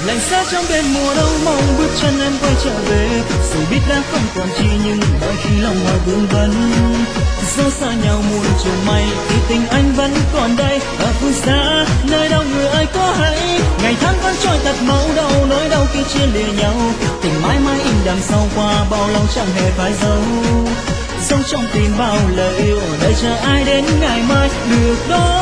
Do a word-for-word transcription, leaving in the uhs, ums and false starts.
lạnh giá trong đêm mùa đông, mong bước chân em quay trở về. Dù biết đã không còn chi nhưng đôi khi lòng hỏi vương vấn. Dẫu xa nhau muôn trùng mây thì tình anh vẫn còn đây. Ở phương xa nơi đâu người ơi có hay, ngày tháng vẫn trôi thật máu đau, nỗi đau khi chia lìa nhau. Tình mãi mãi in đằng sau qua bao lâu chẳng hề phải giấu. Sống trong tim bao lời yêu đợi chờ ai đến ngày mai được đó.